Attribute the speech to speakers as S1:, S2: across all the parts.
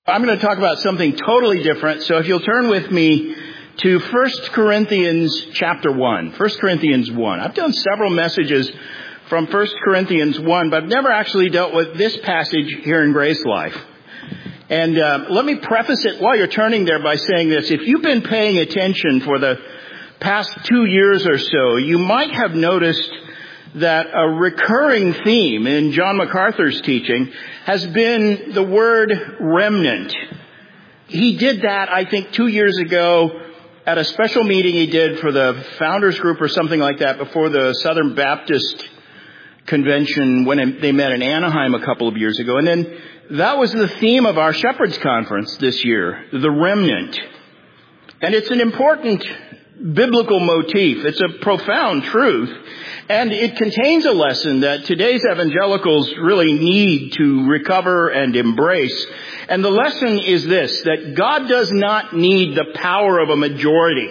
S1: I'm going to talk about something totally different. So if you'll turn with me to 1 Corinthians chapter 1. 1 Corinthians 1. I've done several messages from 1 Corinthians 1, but I've never actually dealt with this passage here in Grace Life. And let me preface it while you're turning there by saying this. If you've been paying attention for the past 2 years or so, you might have noticed that a recurring theme in John MacArthur's teaching has been the word remnant. He did that, I think, 2 years ago at a special meeting he did for the Founders Group or something like that before the Southern Baptist Convention when they met in Anaheim a couple of years ago. And then that was the theme of our Shepherds Conference this year, the remnant. And it's an important biblical motif. It's a profound truth. And it contains a lesson that today's evangelicals really need to recover and embrace. And the lesson is this, that God does not need the power of a majority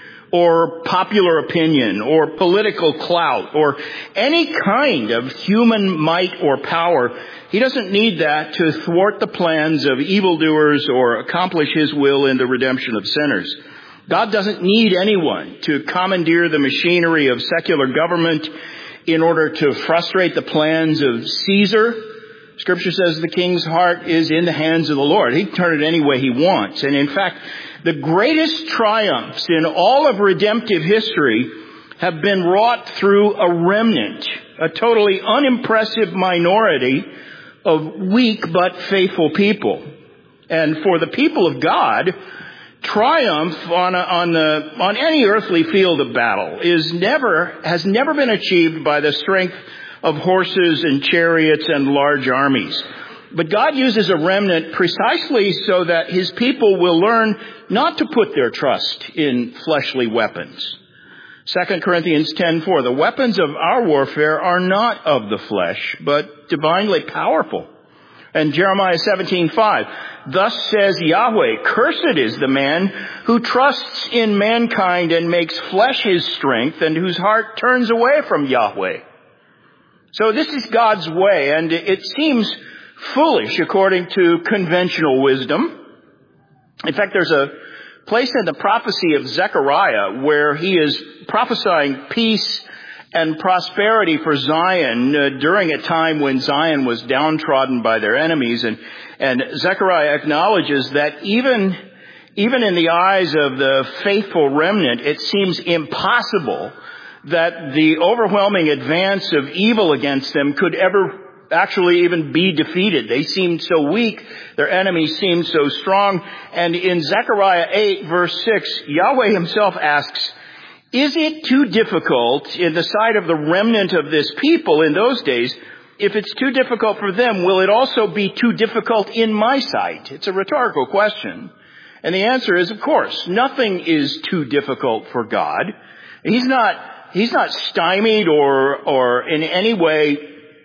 S1: or popular opinion or political clout or any kind of human might or power. He doesn't need that to thwart the plans of evildoers or accomplish His will in the redemption of sinners. God doesn't need anyone to commandeer the machinery of secular government in order to frustrate the plans of Caesar. Scripture says the king's heart is in the hands of the Lord. He can turn it any way He wants. And in fact, the greatest triumphs in all of redemptive history have been wrought through a remnant, a totally unimpressive minority of weak but faithful people. And for the people of God, triumph on any earthly field of battle has never been achieved by the strength of horses and chariots and large armies. But God uses a remnant precisely so that His people will learn not to put their trust in fleshly weapons. 2 Corinthians 10:4, the weapons of our warfare are not of the flesh, but divinely powerful. And Jeremiah 17:5, thus says Yahweh, cursed is the man who trusts in mankind and makes flesh his strength and whose heart turns away from Yahweh. So this is God's way, and it seems foolish according to conventional wisdom. In fact, there's a place in the prophecy of Zechariah where he is prophesying peace and prosperity for Zion during a time when Zion was downtrodden by their enemies. And Zechariah acknowledges that even in the eyes of the faithful remnant, it seems impossible that the overwhelming advance of evil against them could ever actually even be defeated. They seemed so weak. Their enemies seemed so strong. And in Zechariah 8, verse 6, Yahweh Himself asks, is it too difficult in the sight of the remnant of this people in those days? If it's too difficult for them, will it also be too difficult in my sight? It's a rhetorical question. And the answer is, of course, nothing is too difficult for God. He's not stymied or in any way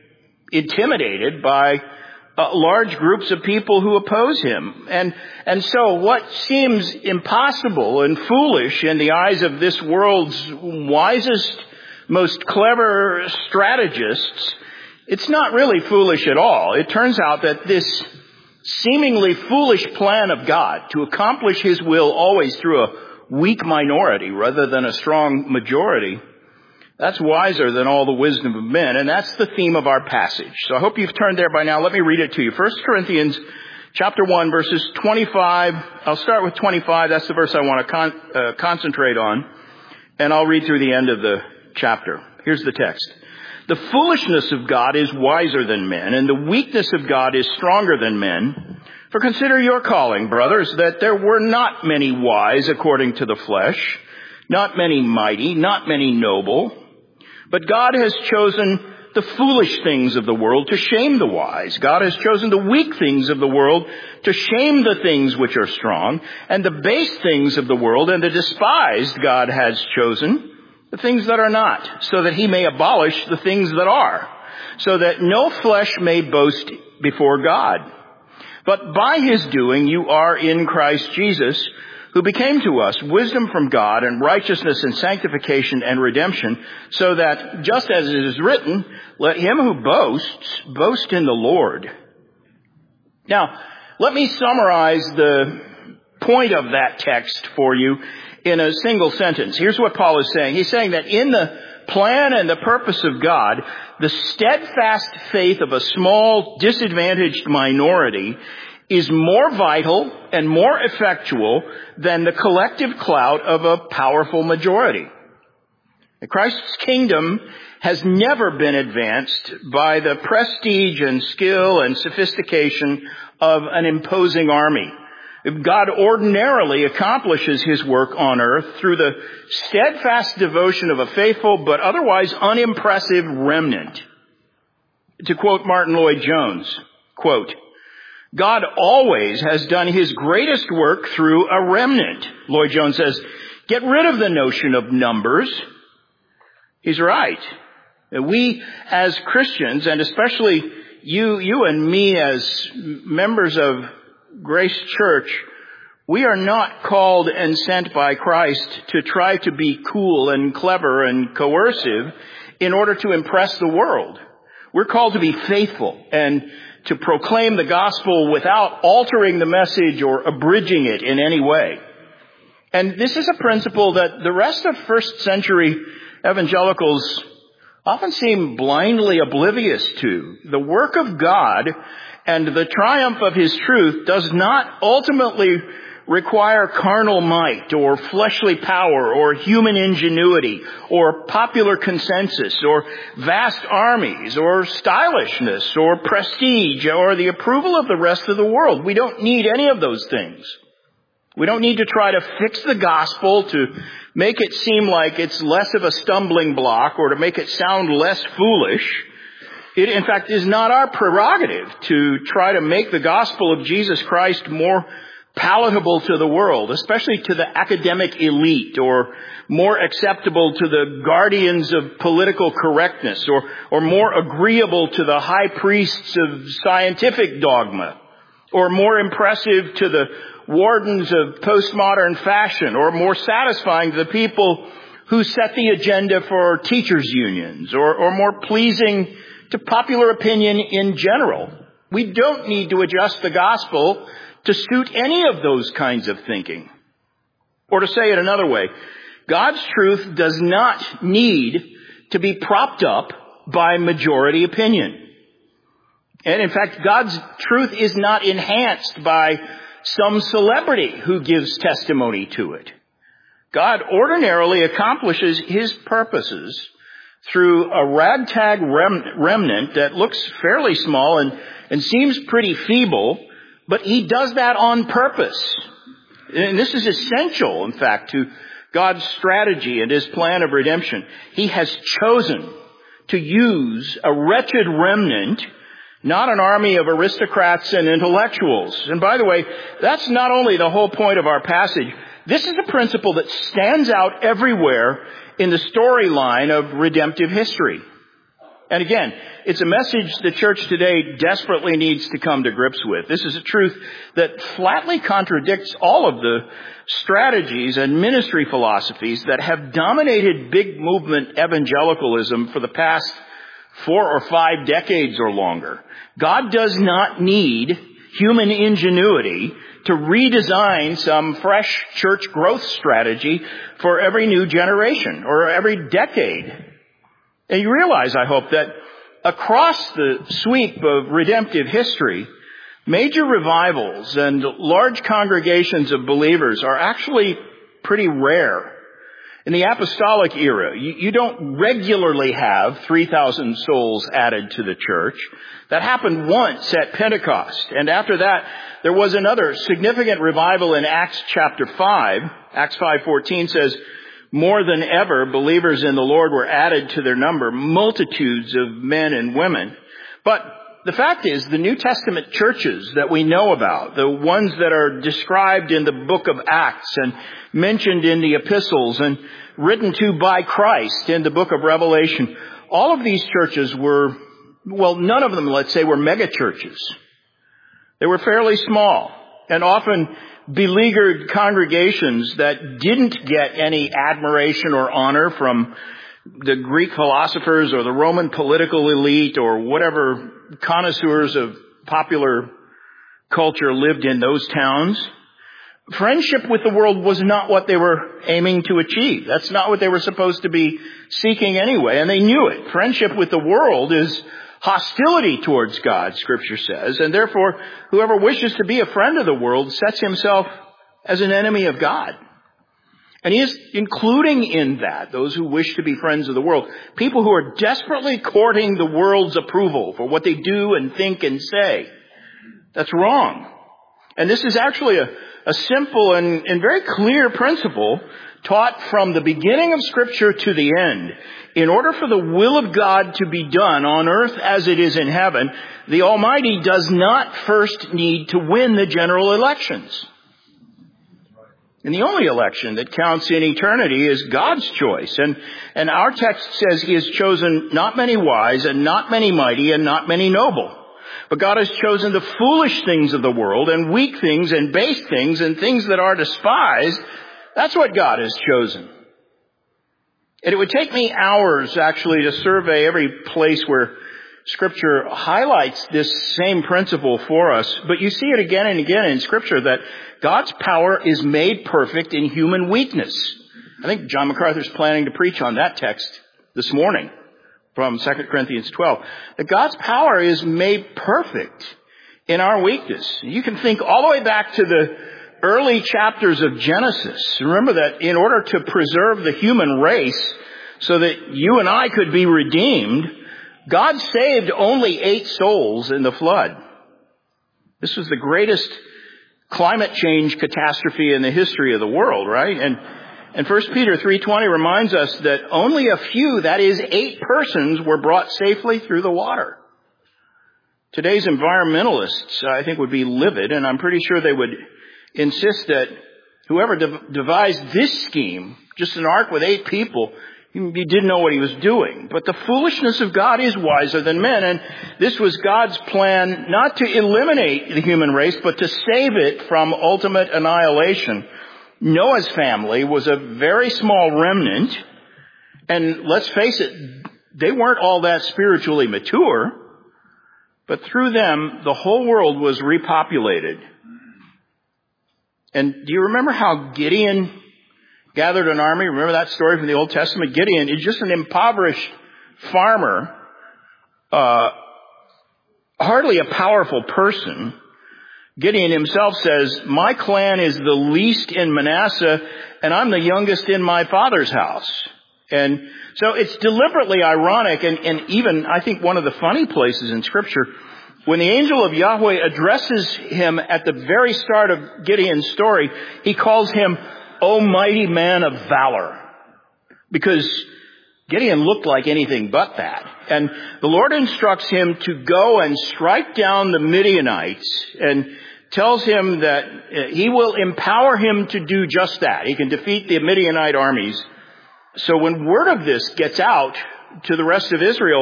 S1: intimidated by large groups of people who oppose Him. And so what seems impossible and foolish in the eyes of this world's wisest, most clever strategists, it's not really foolish at all. It turns out that this seemingly foolish plan of God to accomplish His will always through a weak minority rather than a strong majority, that's wiser than all the wisdom of men, and that's the theme of our passage. So I hope you've turned there by now. Let me read it to you. 1 Corinthians chapter 1, verses 25. I'll start with 25. That's the verse I want to concentrate on, and I'll read through the end of the chapter. Here's the text. The foolishness of God is wiser than men, and the weakness of God is stronger than men. For consider your calling, brothers, that there were not many wise according to the flesh, not many mighty, not many noble. But God has chosen the foolish things of the world to shame the wise. God has chosen the weak things of the world to shame the things which are strong. And the base things of the world and the despised God has chosen, the things that are not, so that He may abolish the things that are, so that no flesh may boast before God. But by His doing you are in Christ Jesus, who became to us wisdom from God and righteousness and sanctification and redemption, so that, just as it is written, let him who boasts, boast in the Lord. Now, let me summarize the point of that text for you in a single sentence. Here's what Paul is saying. He's saying that in the plan and the purpose of God, the steadfast faith of a small, disadvantaged minority is more vital and more effectual than the collective clout of a powerful majority. Christ's kingdom has never been advanced by the prestige and skill and sophistication of an imposing army. God ordinarily accomplishes his work on earth through the steadfast devotion of a faithful but otherwise unimpressive remnant. To quote Martin Lloyd-Jones, quote, God always has done his greatest work through a remnant. Lloyd-Jones says, get rid of the notion of numbers. He's right. We as Christians, and especially you and me as members of Grace Church, we are not called and sent by Christ to try to be cool and clever and coercive in order to impress the world. We're called to be faithful and to proclaim the gospel without altering the message or abridging it in any way. And this is a principle that the rest of first century evangelicals often seem blindly oblivious to. The work of God and the triumph of his truth does not ultimately require carnal might or fleshly power or human ingenuity or popular consensus or vast armies or stylishness or prestige or the approval of the rest of the world. We don't need any of those things. We don't need to try to fix the gospel to make it seem like it's less of a stumbling block or to make it sound less foolish. It, in fact, is not our prerogative to try to make the gospel of Jesus Christ more palatable to the world, especially to the academic elite, or more acceptable to the guardians of political correctness, or more agreeable to the high priests of scientific dogma, or more impressive to the wardens of postmodern fashion, or more satisfying to the people who set the agenda for teachers' unions, or more pleasing to popular opinion in general. We don't need to adjust the gospel to suit any of those kinds of thinking. Or to say it another way, God's truth does not need to be propped up by majority opinion. And in fact, God's truth is not enhanced by some celebrity who gives testimony to it. God ordinarily accomplishes his purposes through a ragtag remnant that looks fairly small and seems pretty feeble, but he does that on purpose. And this is essential, in fact, to God's strategy and his plan of redemption. He has chosen to use a wretched remnant, not an army of aristocrats and intellectuals. And by the way, that's not only the whole point of our passage. This is a principle that stands out everywhere in the storyline of redemptive history. And again, it's a message the church today desperately needs to come to grips with. This is a truth that flatly contradicts all of the strategies and ministry philosophies that have dominated big movement evangelicalism for the past 4 or 5 decades or longer. God does not need human ingenuity to redesign some fresh church growth strategy for every new generation or every decade. And you realize, I hope, that across the sweep of redemptive history, major revivals and large congregations of believers are actually pretty rare. In the apostolic era, you don't regularly have 3,000 souls added to the church. That happened once at Pentecost. And after that, there was another significant revival in Acts chapter 5. Acts 5:14 says, more than ever, believers in the Lord were added to their number, multitudes of men and women. But the fact is, the New Testament churches that we know about, the ones that are described in the book of Acts and mentioned in the epistles and written to by Christ in the book of Revelation, all of these churches were, well, none of them, let's say, were mega churches. They were fairly small and often beleaguered congregations that didn't get any admiration or honor from the Greek philosophers or the Roman political elite or whatever connoisseurs of popular culture lived in those towns. Friendship with the world was not what they were aiming to achieve. That's not what they were supposed to be seeking anyway, and they knew it. Friendship with the world is hostility towards God, Scripture says, and therefore whoever wishes to be a friend of the world sets himself as an enemy of God. And he is including in that those who wish to be friends of the world, people who are desperately courting the world's approval for what they do and think and say. That's wrong. And this is actually a simple and very clear principle taught from the beginning of Scripture to the end. In order for the will of God to be done on earth as it is in heaven, the Almighty does not first need to win the general elections. And the only election that counts in eternity is God's choice. And our text says he has chosen not many wise and not many mighty and not many noble. But God has chosen the foolish things of the world and weak things and base things and things that are despised. That's what God has chosen. And it would take me hours actually to survey every place where Scripture highlights this same principle for us. But you see it again and again in Scripture that God's power is made perfect in human weakness. I think John MacArthur's planning to preach on that text this morning from 2 Corinthians 12. That God's power is made perfect in our weakness. You can think all the way back to the early chapters of Genesis. Remember that in order to preserve the human race so that you and I could be redeemed, God saved only 8 souls in the flood. This was the greatest climate change catastrophe in the history of the world, right? And 1 Peter 3:20 reminds us that only a few, that is 8 persons, were brought safely through the water. Today's environmentalists, I think, would be livid, and I'm pretty sure they would insist that whoever devised this scheme, just an ark with 8 people, he didn't know what he was doing. But the foolishness of God is wiser than men. And this was God's plan not to eliminate the human race, but to save it from ultimate annihilation. Noah's family was a very small remnant. And let's face it, they weren't all that spiritually mature. But through them, the whole world was repopulated. And do you remember how Gideon gathered an army? Remember that story from the Old Testament? Gideon is just an impoverished farmer, hardly a powerful person. Gideon himself says, my clan is the least in Manasseh, and I'm the youngest in my father's house. And so it's deliberately ironic, and even, I think, one of the funny places in Scripture, when the angel of Yahweh addresses him at the very start of Gideon's story, he calls him, O mighty man of valor, because Gideon looked like anything but that. And the Lord instructs him to go and strike down the Midianites and tells him that he will empower him to do just that. He can defeat the Midianite armies. So when word of this gets out to the rest of Israel,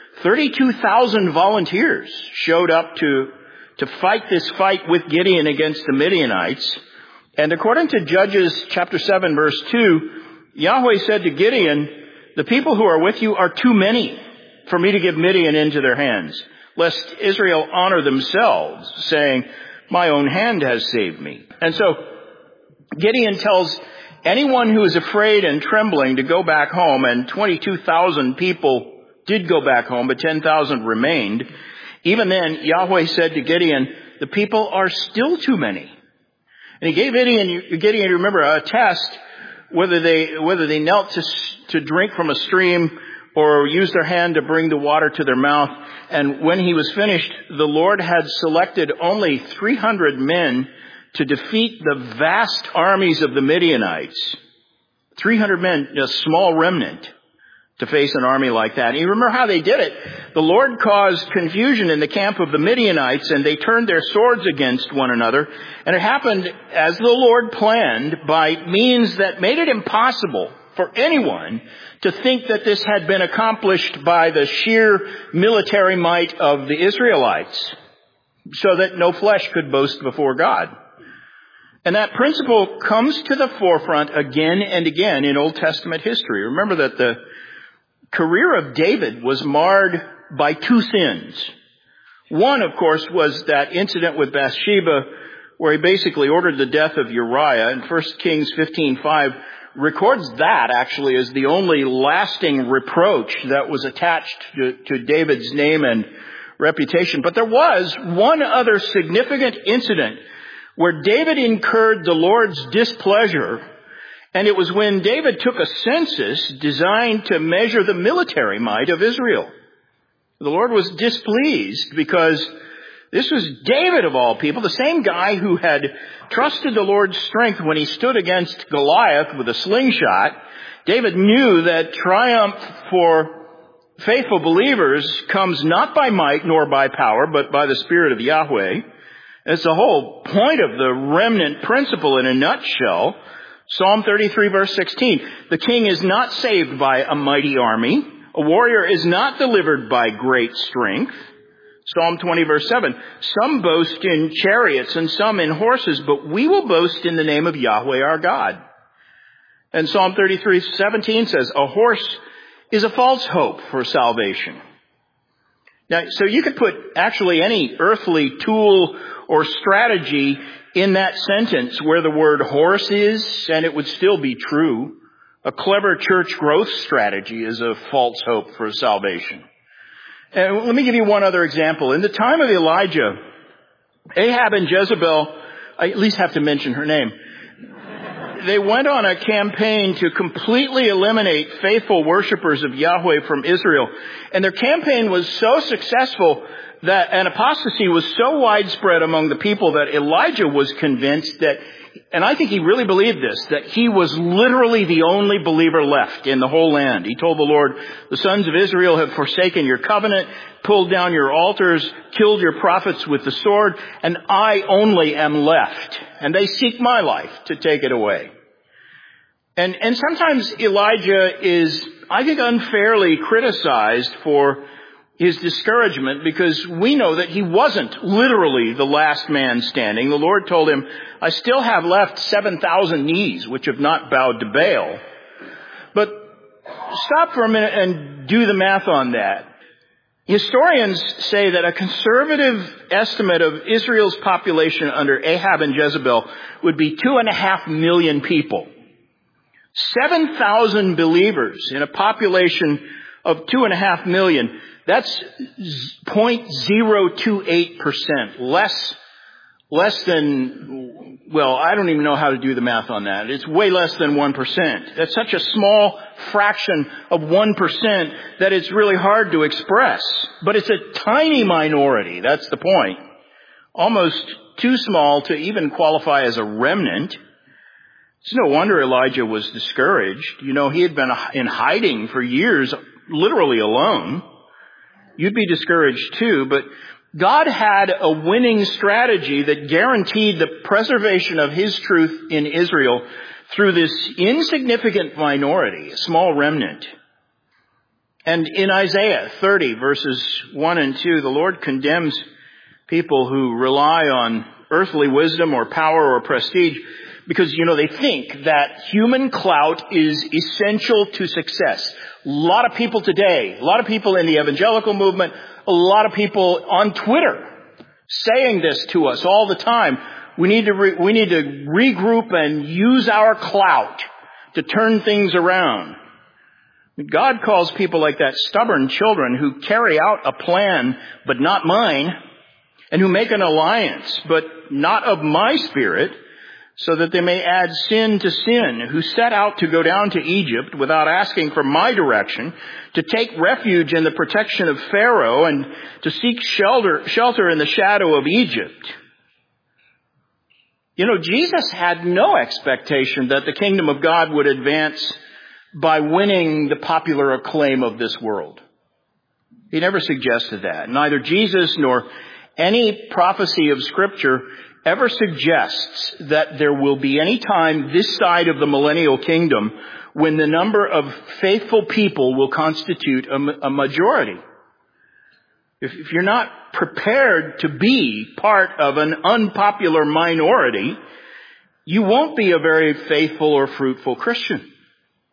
S1: 32,000 volunteers showed up to fight this fight with Gideon against the Midianites. And according to Judges chapter 7, verse 2, Yahweh said to Gideon, the people who are with you are too many for me to give Midian into their hands, lest Israel honor themselves, saying, my own hand has saved me. And so Gideon tells anyone who is afraid and trembling to go back home, and 22,000 people did go back home, but 10,000 remained. Even then, Yahweh said to Gideon, the people are still too many. And he gave Gideon, remember, a test, whether they knelt to drink from a stream or used their hand to bring the water to their mouth. And when he was finished, the Lord had selected only 300 men to defeat the vast armies of the Midianites. 300 men, a small remnant, to face an army like that. And you remember how they did it. The Lord caused confusion in the camp of the Midianites, and they turned their swords against one another. And it happened as the Lord planned, by means that made it impossible for anyone to think that this had been accomplished by the sheer military might of the Israelites, so that no flesh could boast before God. And that principle comes to the forefront again and again in Old Testament history. Remember that the career of David was marred by 2 sins. One, of course, was that incident with Bathsheba where he basically ordered the death of Uriah. And 1 Kings 15:5 records that actually as the only lasting reproach that was attached to David's name and reputation. But there was one other significant incident where David incurred the Lord's displeasure, and it was when David took a census designed to measure the military might of Israel. The Lord was displeased because this was David of all people, the same guy who had trusted the Lord's strength when he stood against Goliath with a slingshot. David knew that triumph for faithful believers comes not by might nor by power, but by the Spirit of Yahweh. It's the whole point of the remnant principle in a nutshell. Psalm 33 verse 16. The king is not saved by a mighty army. A warrior is not delivered by great strength. Psalm 20 verse 7. Some boast in chariots and some in horses, but we will boast in the name of Yahweh our God. And Psalm 33:17 says, a horse is a false hope for salvation. Now, so you could put actually any earthly tool or strategy in that sentence where the word horse is, and it would still be true. A clever church growth strategy is a false hope for salvation. And let me give you one other example. In the time of Elijah, Ahab and Jezebel, I at least have to mention her name, they went on a campaign to completely eliminate faithful worshipers of Yahweh from Israel. And their campaign was so successful that an apostasy was so widespread among the people that Elijah was convinced that, and I think he really believed this, that he was literally the only believer left in the whole land. He told the Lord, the sons of Israel have forsaken your covenant, pulled down your altars, killed your prophets with the sword, and I only am left. And they seek my life to take it away. And sometimes Elijah is, I think, unfairly criticized for his discouragement because we know that he wasn't literally the last man standing. The Lord told him, I still have left 7,000 knees which have not bowed to Baal. But stop for a minute and do the math on that. Historians say that a conservative estimate of Israel's population under Ahab and Jezebel would be 2.5 million people. 7,000 believers in a population of 2.5 million. That's 0.028%. Less than, well, I don't even know how to do the math on that. It's way less than 1%. That's such a small fraction of 1% that it's really hard to express. But it's a tiny minority. That's the point. Almost too small to even qualify as a remnant. It's no wonder Elijah was discouraged. You know, he had been in hiding for years, literally alone. You'd be discouraged too, but God had a winning strategy that guaranteed the preservation of His truth in Israel through this insignificant minority, a small remnant. And in Isaiah 30 verses 1 and 2, the Lord condemns people who rely on earthly wisdom or power or prestige because, you know, they think that human clout is essential to success. A lot of people today, a lot of people in the evangelical movement, a lot of people on Twitter saying this to us all the time. We need to regroup and use our clout to turn things around. God calls people like that stubborn children who carry out a plan, but not mine, and who make an alliance, but not of my spirit, so that they may add sin to sin, who set out to go down to Egypt without asking for my direction, to take refuge in the protection of Pharaoh, and to seek shelter in the shadow of Egypt. You know, Jesus had no expectation that the kingdom of God would advance by winning the popular acclaim of this world. He never suggested that. Neither Jesus nor any prophecy of Scripture ever suggests that there will be any time this side of the millennial kingdom when the number of faithful people will constitute a majority. If you're not prepared to be part of an unpopular minority, you won't be a very faithful or fruitful Christian.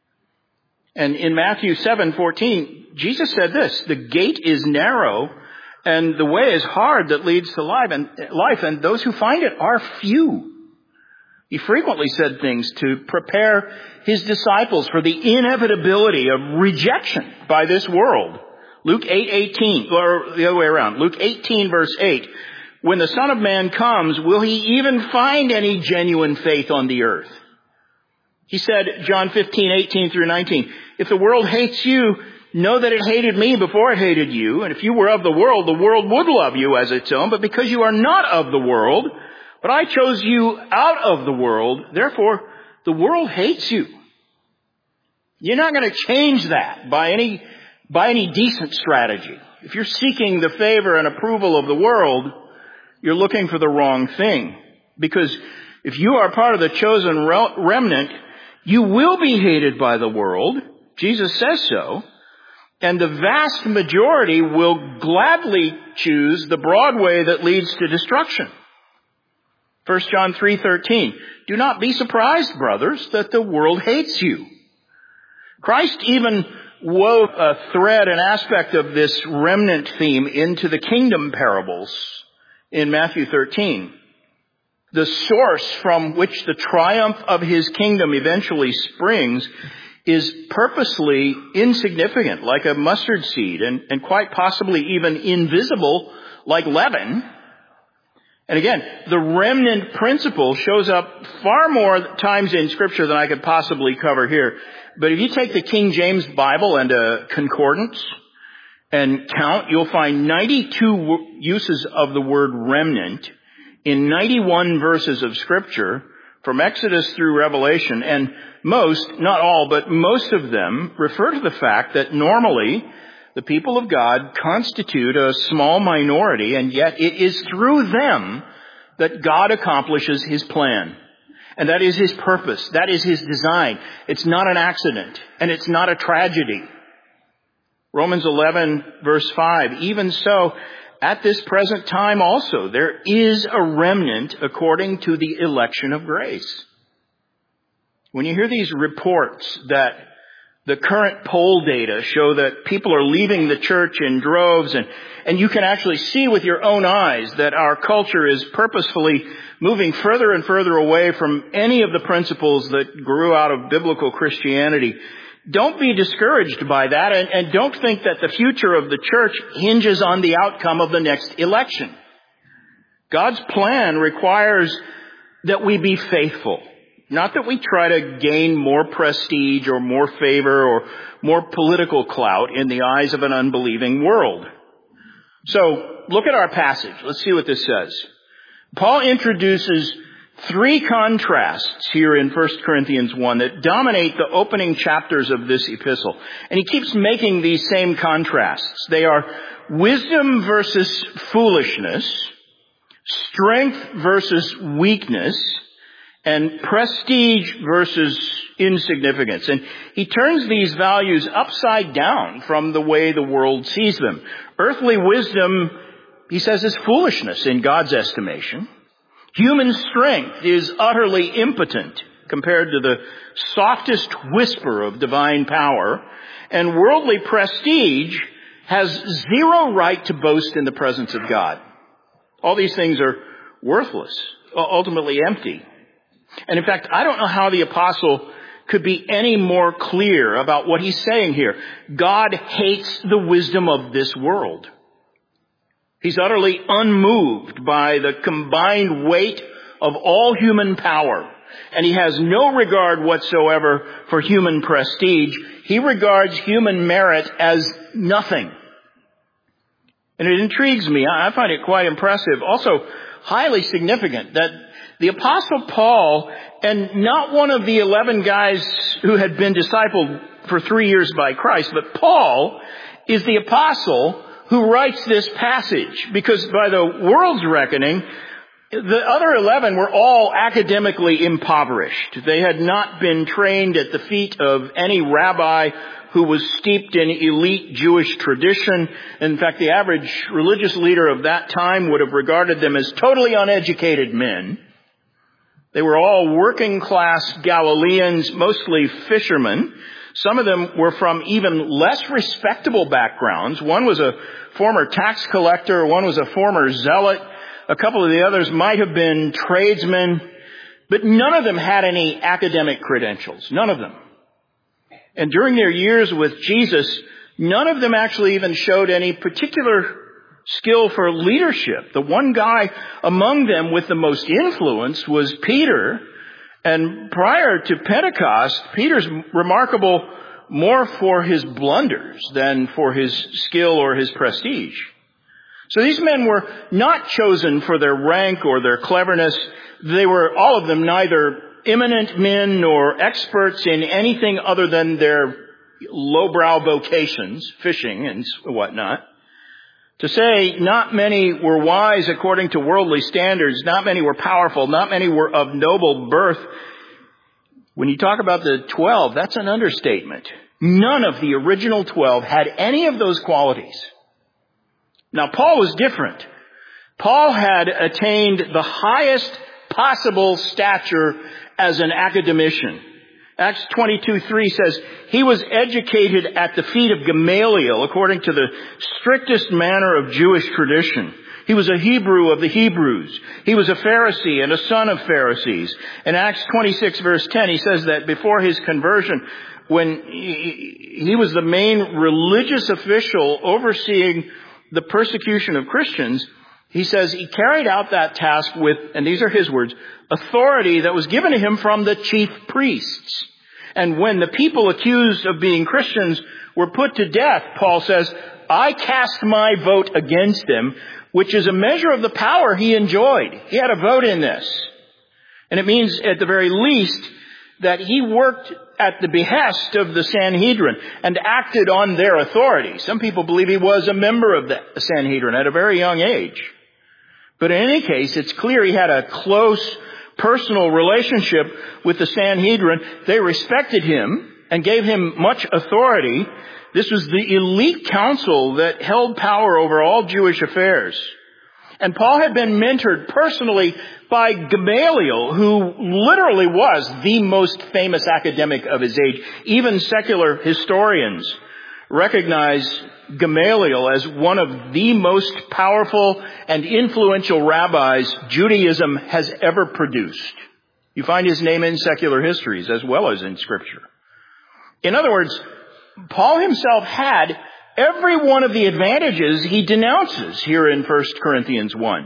S1: And in Matthew 7:14, Jesus said this, the gate is narrow And the way is hard that leads to life, and those who find it are few. He frequently said things to prepare his disciples for the inevitability of rejection by this world. Luke 8:18, or the other way around. Luke 18 verse 8. When the Son of Man comes, will he even find any genuine faith on the earth? He said, John 15:18 through 19, if the world hates you, know that it hated me before it hated you. And if you were of the world would love you as its own. But because you are not of the world, but I chose you out of the world, therefore the world hates you. You're not going to change that by any decent strategy. If you're seeking the favor and approval of the world, you're looking for the wrong thing. Because if you are part of the chosen remnant, you will be hated by the world. Jesus says so. And the vast majority will gladly choose the broad way that leads to destruction. 1 John 3:13. Do not be surprised, brothers, that the world hates you. Christ even wove a thread, an aspect of this remnant theme into the kingdom parables in Matthew 13. The source from which the triumph of his kingdom eventually springs is purposely insignificant, like a mustard seed, and quite possibly even invisible, like leaven. And again, the remnant principle shows up far more times in Scripture than I could possibly cover here. But if you take the King James Bible and a concordance and count, you'll find 92 uses of the word remnant in 91 verses of Scripture from Exodus through Revelation. And most, not all, but most of them refer to the fact that normally the people of God constitute a small minority, and yet it is through them that God accomplishes his plan. And that is his purpose. That is his design. It's not an accident, and it's not a tragedy. Romans 11, verse 5, even so, at this present time also, there is a remnant according to the election of grace. When you hear these reports that the current poll data show that people are leaving the church in droves, and you can actually see with your own eyes that our culture is purposefully moving further and further away from any of the principles that grew out of biblical Christianity. Don't be discouraged by that, and don't think that the future of the church hinges on the outcome of the next election. God's plan requires that we be faithful. Not that we try to gain more prestige or more favor or more political clout in the eyes of an unbelieving world. So, look at our passage. Let's see what this says. Paul introduces three contrasts here in 1 Corinthians 1 that dominate the opening chapters of this epistle. And he keeps making these same contrasts. They are wisdom versus foolishness, strength versus weakness, and prestige versus insignificance. And he turns these values upside down from the way the world sees them. Earthly wisdom, he says, is foolishness in God's estimation. Human strength is utterly impotent compared to the softest whisper of divine power. And worldly prestige has zero right to boast in the presence of God. All these things are worthless, ultimately empty. And in fact, I don't know how the apostle could be any more clear about what he's saying here. God hates the wisdom of this world. He's utterly unmoved by the combined weight of all human power. And he has no regard whatsoever for human prestige. He regards human merit as nothing. And it intrigues me. I find it quite impressive. Also, highly significant that the Apostle Paul, and not one of the 11 guys who had been discipled for 3 years by Christ, but Paul is the apostle who writes this passage, because by the world's reckoning, the other 11 were all academically impoverished. They had not been trained at the feet of any rabbi who was steeped in elite Jewish tradition. In fact, the average religious leader of that time would have regarded them as totally uneducated men. They were all working class Galileans, mostly fishermen. Some of them were from even less respectable backgrounds. One was a former tax collector. One was a former zealot. A couple of the others might have been tradesmen. But none of them had any academic credentials. None of them. And during their years with Jesus, none of them actually even showed any particular skill for leadership. The one guy among them with the most influence was Peter. And prior to Pentecost, Peter's remarkable more for his blunders than for his skill or his prestige. So these men were not chosen for their rank or their cleverness. They were, all of them, neither eminent men nor experts in anything other than their lowbrow vocations, fishing and whatnot. To say not many were wise according to worldly standards, not many were powerful, not many were of noble birth. When you talk about the 12, that's an understatement. None of the original 12 had any of those qualities. Now, Paul was different. Paul had attained the highest possible stature as an academician. Acts 22:3 says, he was educated at the feet of Gamaliel according to the strictest manner of Jewish tradition. He was a Hebrew of the Hebrews. He was a Pharisee and a son of Pharisees. In Acts 26 verse 10, he says that before his conversion, when he was the main religious official overseeing the persecution of Christians, he says he carried out that task with, and these are his words, authority that was given to him from the chief priests. And when the people accused of being Christians were put to death, Paul says, I cast my vote against them, which is a measure of the power he enjoyed. He had a vote in this. And it means, at the very least, that he worked at the behest of the Sanhedrin and acted on their authority. Some people believe he was a member of the Sanhedrin at a very young age. But in any case, it's clear he had a close personal relationship with the Sanhedrin. They respected him and gave him much authority. This was the elite council that held power over all Jewish affairs. And Paul had been mentored personally by Gamaliel, who literally was the most famous academic of his age. Even secular historians recognize Gamaliel as one of the most powerful and influential rabbis Judaism has ever produced. You find his name in secular histories as well as in Scripture. In other words, Paul himself had every one of the advantages he denounces here in 1 Corinthians 1.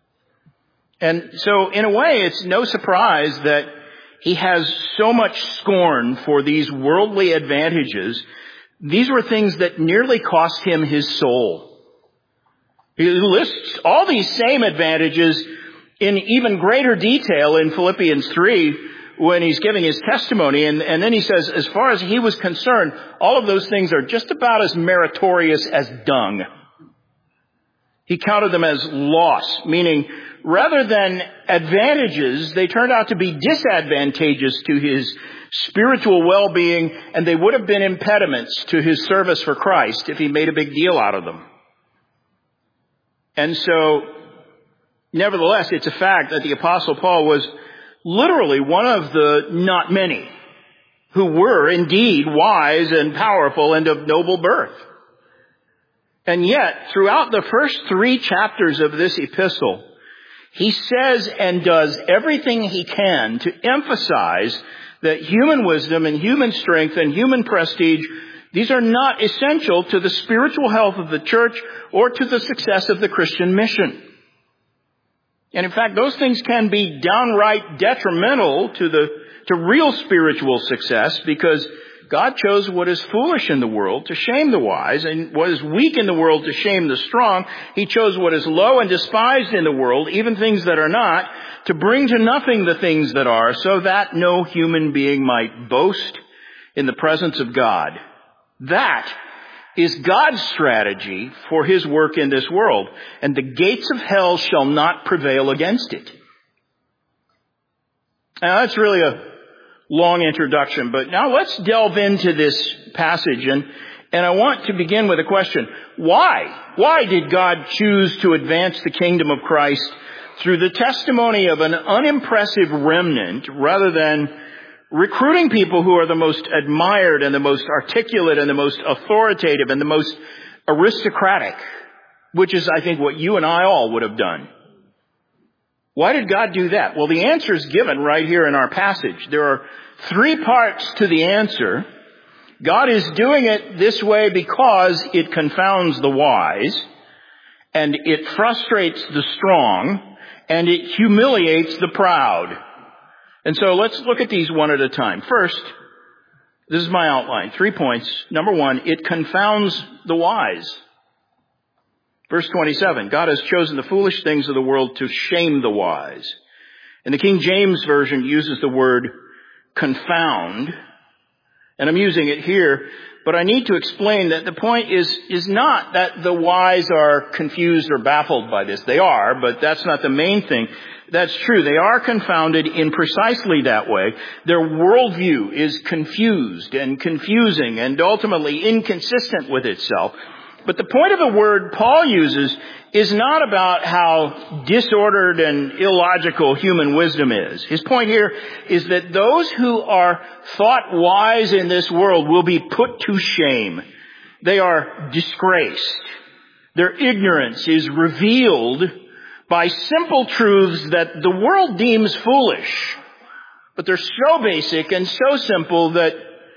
S1: And so, in a way, it's no surprise that he has so much scorn for these worldly advantages. These were things that nearly cost him his soul. He lists all these same advantages in even greater detail in Philippians 3 when he's giving his testimony. And then he says, as far as he was concerned, all of those things are just about as meritorious as dung. He counted them as loss, meaning rather than advantages, they turned out to be disadvantageous to his spiritual well-being, and they would have been impediments to his service for Christ if he made a big deal out of them. And so, nevertheless, it's a fact that the Apostle Paul was literally one of the not many who were indeed wise and powerful and of noble birth. And yet, throughout the first 3 chapters of this epistle, he says and does everything he can to emphasize that human wisdom and human strength and human prestige, these are not essential to the spiritual health of the church or to the success of the Christian mission. And in fact, those things can be downright detrimental to real spiritual success, because God chose what is foolish in the world to shame the wise, and what is weak in the world to shame the strong. He chose what is low and despised in the world, even things that are not, to bring to nothing the things that are, so that no human being might boast in the presence of God. That is God's strategy for his work in this world, and the gates of hell shall not prevail against it. Now, that's really a long introduction, but now let's delve into this passage, and I want to begin with a question. Why? Why did God choose to advance the kingdom of Christ through the testimony of an unimpressive remnant rather than recruiting people who are the most admired and the most articulate and the most authoritative and the most aristocratic, which is, I think, what you and I all would have done. Why did God do that? Well, the answer is given right here in our passage. There are 3 parts to the answer. God is doing it this way because it confounds the wise, and it frustrates the strong, and it humiliates the proud. And so let's look at these one at a time. First, this is my outline. 3 points. Number 1, it confounds the wise. Verse 27, God has chosen the foolish things of the world to shame the wise. And the King James Version uses the word confound. And I'm using it here, but I need to explain that the point is not that the wise are confused or baffled by this. They are, but that's not the main thing. That's true. They are confounded in precisely that way. Their worldview is confused and confusing and ultimately inconsistent with itself. But the point of the word Paul uses is not about how disordered and illogical human wisdom is. His point here is that those who are thought wise in this world will be put to shame. They are disgraced. Their ignorance is revealed by simple truths that the world deems foolish. But they're so basic and so simple that,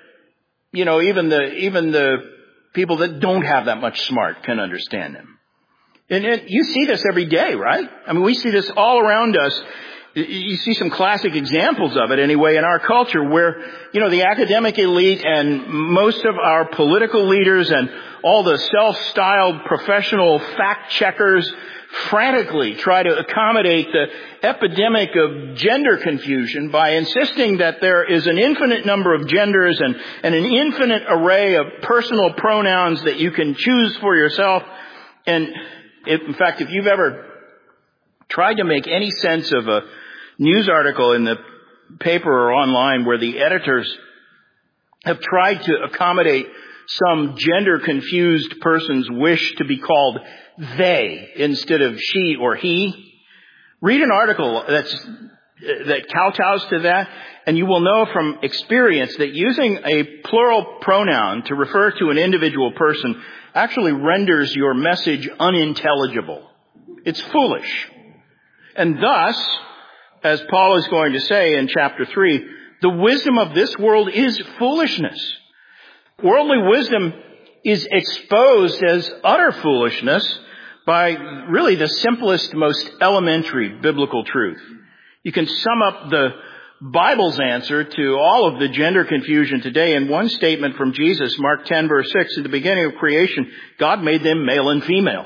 S1: even the people that don't have that much smart can understand them. And you see this every day, right? I mean, we see this all around us. You see some classic examples of it anyway in our culture where, the academic elite and most of our political leaders and all the self-styled professional fact checkers frantically try to accommodate the epidemic of gender confusion by insisting that there is an infinite number of genders and an infinite array of personal pronouns that you can choose for yourself. And in fact, if you've ever tried to make any sense of a news article in the paper or online where the editors have tried to accommodate some gender-confused person's wish to be called they instead of she or he, read an article that kowtows to that, and you will know from experience that using a plural pronoun to refer to an individual person actually renders your message unintelligible. It's foolish. And thus, as Paul is going to say in chapter 3, the wisdom of this world is foolishness. Worldly wisdom is exposed as utter foolishness by really the simplest, most elementary biblical truth. You can sum up the Bible's answer to all of the gender confusion today in one statement from Jesus, Mark 10, verse 6. At the beginning of creation, God made them male and female.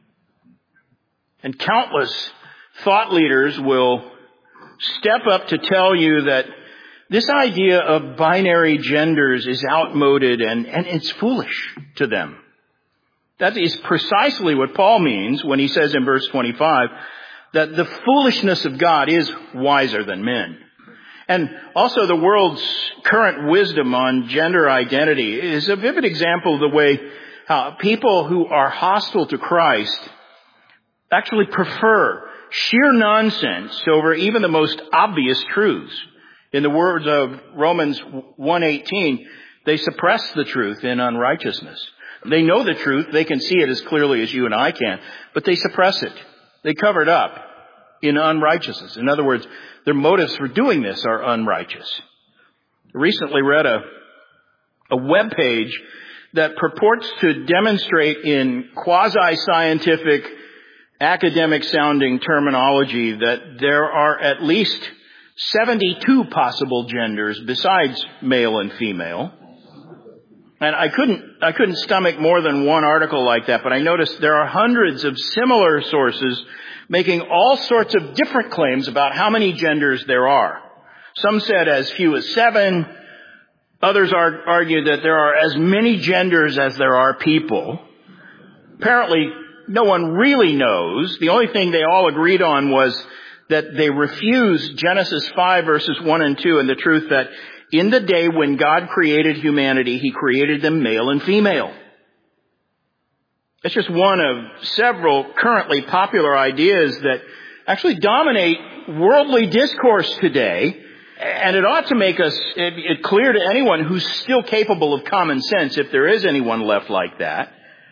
S1: And countless thought leaders will step up to tell you that this idea of binary genders is outmoded and it's foolish to them. That is precisely what Paul means when he says in verse 25 that the foolishness of God is wiser than men. And also the world's current wisdom on gender identity is a vivid example of the way how people who are hostile to Christ actually prefer sheer nonsense over even the most obvious truths. In the words of Romans 1:18, they suppress the truth in unrighteousness. They know the truth. They can see it as clearly as you and I can, but they suppress it. They cover it up in unrighteousness. In other words, their motives for doing this are unrighteous. I recently read a web page that purports to demonstrate in quasi-scientific, academic-sounding terminology that there are at least 72 possible genders besides male and female. And I couldn't stomach more than one article like that, but I noticed there are hundreds of similar sources making all sorts of different claims about how many genders there are. Some said as few as 7. Others argue that there are as many genders as there are people. Apparently, no one really knows. The only thing they all agreed on was that they refused Genesis 5 verses 1 and 2 and the truth that in the day when God created humanity, He created them male and female. It's just one of several currently popular ideas that actually dominate worldly discourse today And it ought to make it clear to anyone who's still capable of common sense, if there is anyone left like that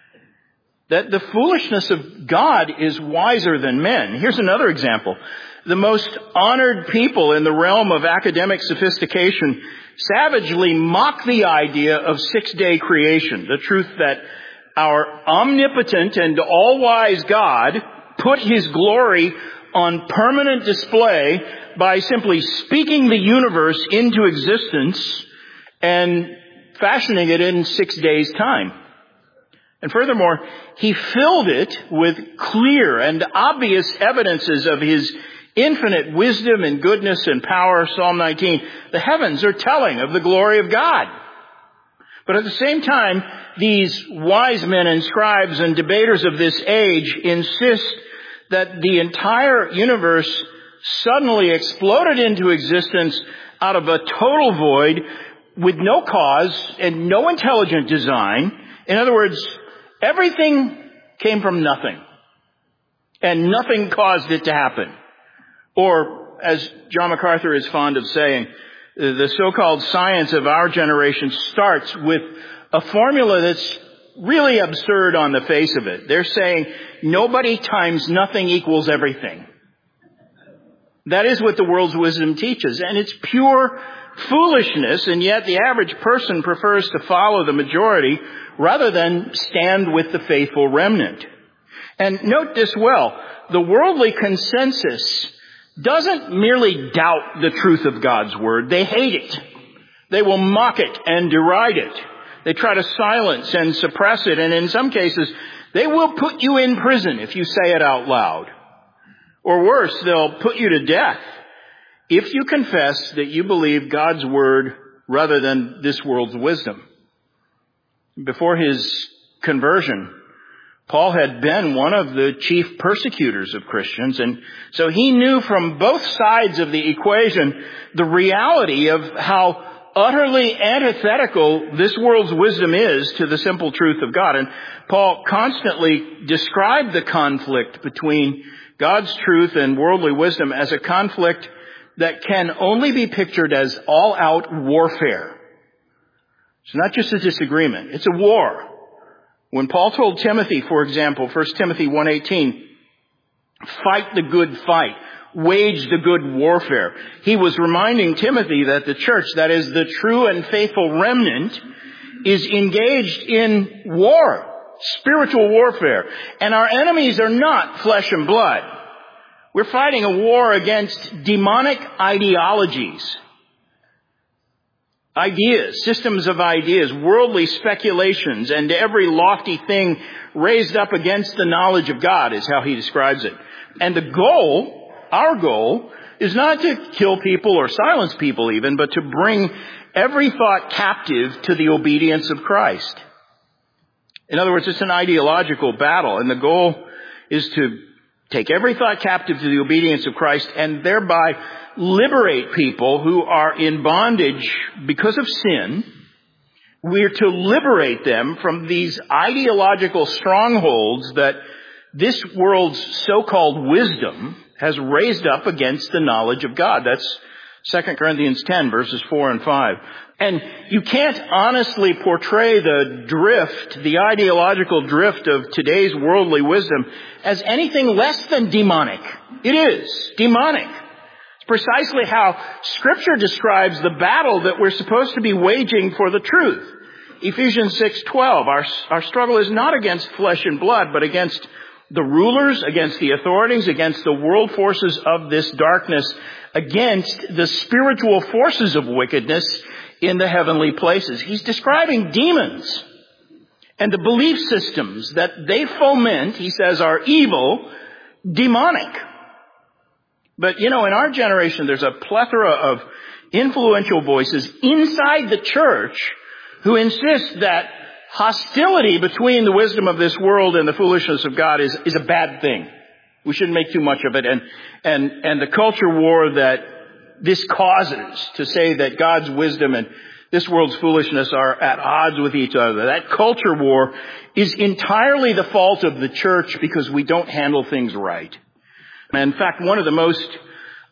S1: the foolishness of God is wiser than men. Here's another example. The most honored people in the realm of academic sophistication savagely mock the idea of six-day creation, the truth that our omnipotent and all-wise God put His glory on permanent display by simply speaking the universe into existence and fashioning it in 6 days' time. And furthermore, He filled it with clear and obvious evidences of His infinite wisdom and goodness and power. Psalm 19, the heavens are telling of the glory of God. But at the same time, these wise men and scribes and debaters of this age insist that the entire universe suddenly exploded into existence out of a total void with no cause and no intelligent design. In other words, everything came from nothing, and nothing caused it to happen. Or, as John MacArthur is fond of saying, the so-called science of our generation starts with a formula that's really absurd on the face of it. They're saying nobody times nothing equals everything. That is what the world's wisdom teaches, and it's pure foolishness, and yet the average person prefers to follow the majority rather than stand with the faithful remnant. And note this well, the worldly consensus doesn't merely doubt the truth of God's Word. They hate it. They will mock it and deride it. They try to silence and suppress it, and in some cases, they will put you in prison if you say it out loud. Or worse, they'll put you to death if you confess that you believe God's Word rather than this world's wisdom. Before his conversion, Paul had been one of the chief persecutors of Christians, and so he knew from both sides of the equation the reality of how utterly antithetical this world's wisdom is to the simple truth of God. And Paul constantly described the conflict between God's truth and worldly wisdom as a conflict that can only be pictured as all-out warfare. It's not just a disagreement, it's a war. When Paul told Timothy, for example, 1 Timothy 1:18, fight the good fight, wage the good warfare, he was reminding Timothy that the church, that is the true and faithful remnant, is engaged in war, spiritual warfare. And our enemies are not flesh and blood. We're fighting a war against demonic ideologies. Ideas, systems of ideas, worldly speculations, and every lofty thing raised up against the knowledge of God is how he describes it. And the goal, our goal, is not to kill people or silence people even, but to bring every thought captive to the obedience of Christ. In other words, it's an ideological battle, and the goal is to take every thought captive to the obedience of Christ and thereby liberate people who are in bondage because of sin. We're to liberate them from these ideological strongholds that this world's so-called wisdom has raised up against the knowledge of God. That's 2 Corinthians 10, verses 4 and 5. And you can't honestly portray the drift, the ideological drift of today's worldly wisdom as anything less than demonic. It is demonic. It's precisely how Scripture describes the battle that we're supposed to be waging for the truth. Ephesians 6:12, our struggle is not against flesh and blood, but against the rulers, against the authorities, against the world forces of this darkness, against the spiritual forces of wickedness in the heavenly places. He's describing demons and the belief systems that they foment, he says, are evil, demonic. But, in our generation, there's a plethora of influential voices inside the church who insist that hostility between the wisdom of this world and the foolishness of God is a bad thing. We shouldn't make too much of it. And the culture war that this causes, to say that God's wisdom and this world's foolishness are at odds with each other, that culture war is entirely the fault of the church because we don't handle things right. In fact, one of the most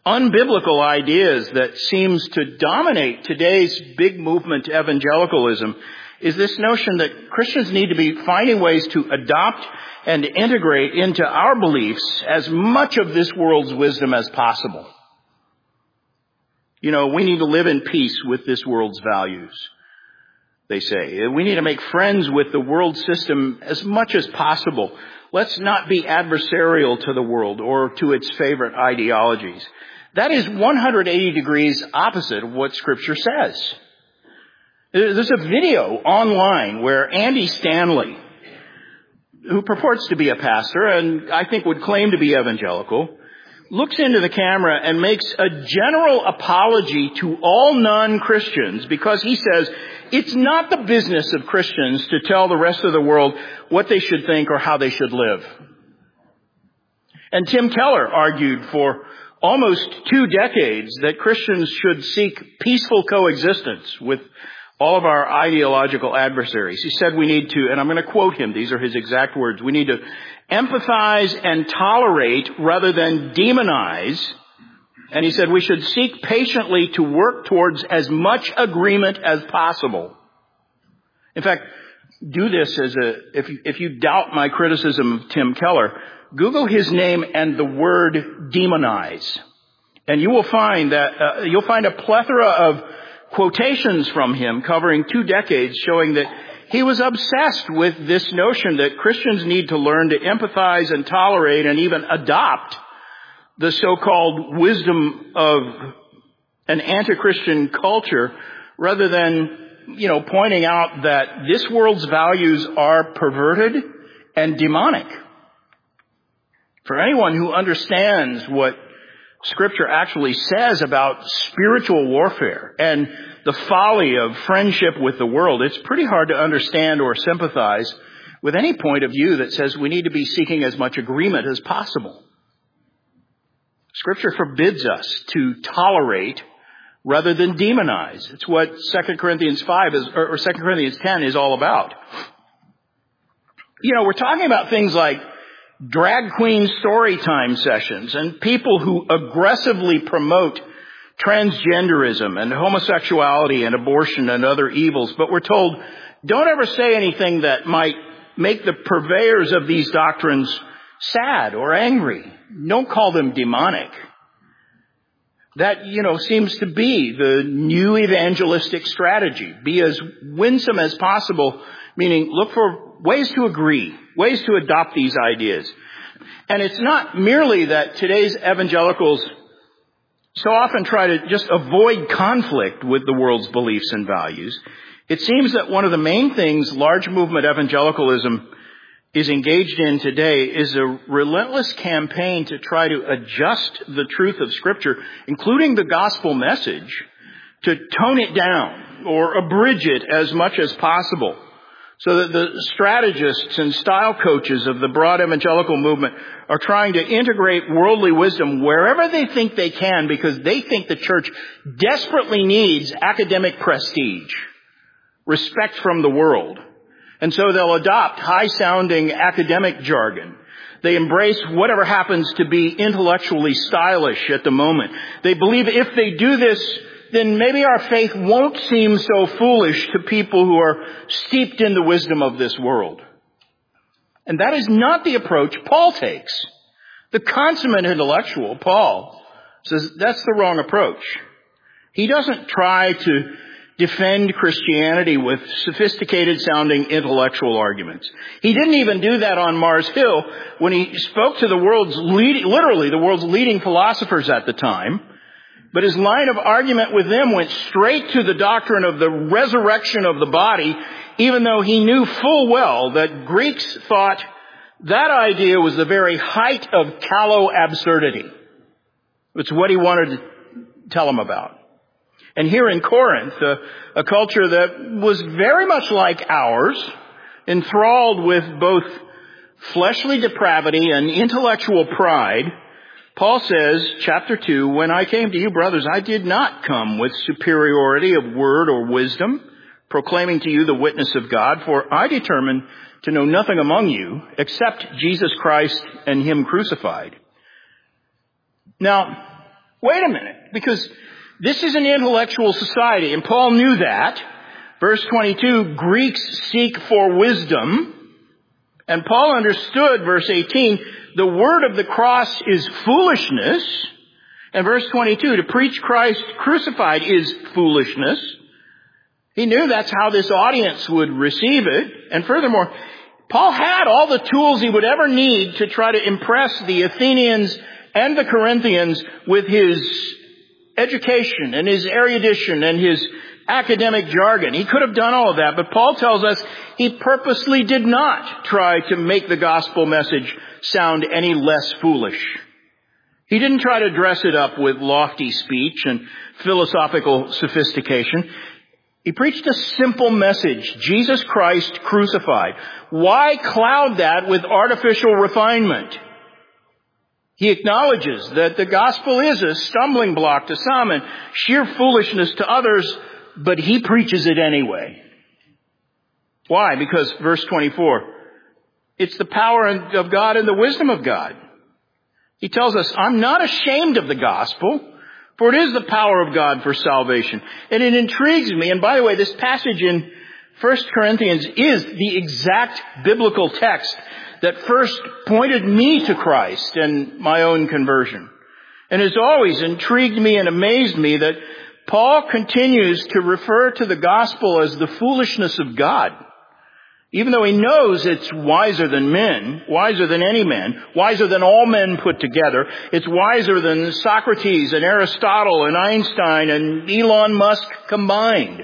S1: unbiblical ideas that seems to dominate today's big movement evangelicalism is this notion that Christians need to be finding ways to adopt and integrate into our beliefs as much of this world's wisdom as possible. You know, we need to live in peace with this world's values, they say. We need to make friends with the world system as much as possible. Let's not be adversarial to the world or to its favorite ideologies. That is 180 degrees opposite of what Scripture says. There's a video online where Andy Stanley, who purports to be a pastor and I think would claim to be evangelical, looks into the camera and makes a general apology to all non-Christians because he says it's not the business of Christians to tell the rest of the world what they should think or how they should live. And Tim Keller argued for almost 2 decades that Christians should seek peaceful coexistence with all of our ideological adversaries. He said we need to, and I'm going to quote him, these are his exact words, we need to empathize and tolerate rather than demonize. And he said we should seek patiently to work towards as much agreement as possible. In fact, do this if you doubt my criticism of Tim Keller, Google his name and the word demonize. And you will find that, you'll find a plethora of quotations from him covering 2 decades showing that he was obsessed with this notion that Christians need to learn to empathize and tolerate and even adopt the so-called wisdom of an anti-Christian culture rather than, pointing out that this world's values are perverted and demonic. For anyone who understands what Scripture actually says about spiritual warfare and the folly of friendship with the world, it's pretty hard to understand or sympathize with any point of view that says we need to be seeking as much agreement as possible. Scripture forbids us to tolerate rather than demonize. It's what 2 Corinthians 5 is, or 2 Corinthians 10 is all about. We're talking about things like drag queen story time sessions and people who aggressively promote transgenderism and homosexuality and abortion and other evils. But we're told, don't ever say anything that might make the purveyors of these doctrines sad or angry. Don't call them demonic. That, seems to be the new evangelistic strategy. Be as winsome as possible, meaning look for ways to agree, ways to adopt these ideas. And it's not merely that today's evangelicals so often try to just avoid conflict with the world's beliefs and values. It seems that one of the main things large movement evangelicalism is engaged in today is a relentless campaign to try to adjust the truth of Scripture, including the gospel message, to tone it down or abridge it as much as possible, so that the strategists and style coaches of the broad evangelical movement are trying to integrate worldly wisdom wherever they think they can because they think the church desperately needs academic prestige, respect from the world. And so they'll adopt high-sounding academic jargon. They embrace whatever happens to be intellectually stylish at the moment. They believe if they do this, then maybe our faith won't seem so foolish to people who are steeped in the wisdom of this world. And that is not the approach Paul takes. The consummate intellectual, Paul, says that's the wrong approach. He doesn't try to defend Christianity with sophisticated sounding intellectual arguments. He didn't even do that on Mars Hill when he spoke to the world's leading philosophers at the time. But his line of argument with them went straight to the doctrine of the resurrection of the body, even though he knew full well that Greeks thought that idea was the very height of callow absurdity. It's what he wanted to tell them about. And here in Corinth, a culture that was very much like ours, enthralled with both fleshly depravity and intellectual pride, Paul says, chapter 2, when I came to you, brothers, I did not come with superiority of word or wisdom, proclaiming to you the witness of God, for I determined to know nothing among you except Jesus Christ and Him crucified. Now, Wait a minute, because this is an intellectual society, and Paul knew that. Verse 22, Greeks seek for wisdom. And Paul understood, verse 18, the word of the cross is foolishness. And verse 22, to preach Christ crucified is foolishness. He knew that's how this audience would receive it. And furthermore, Paul had all the tools he would ever need to try to impress the Athenians and the Corinthians with his education and his erudition and his academic jargon. He could have done all of that, but Paul tells us he purposely did not try to make the gospel message sound any less foolish. He didn't try to dress it up with lofty speech and philosophical sophistication. He preached a simple message, Jesus Christ crucified. Why cloud that with artificial refinement? He acknowledges that the gospel is a stumbling block to some and sheer foolishness to others, but he preaches it anyway. Why? Because verse 24, it's the power of God and the wisdom of God. He tells us, I'm not ashamed of the gospel, for it is the power of God for salvation. And it intrigues me. And by the way, this passage in 1 Corinthians is the exact biblical text that first pointed me to Christ and my own conversion. And has always intrigued me and amazed me that Paul continues to refer to the gospel as the foolishness of God. Even though he knows it's wiser than men, wiser than any man, wiser than all men put together. It's wiser than Socrates and Aristotle and Einstein and Elon Musk combined.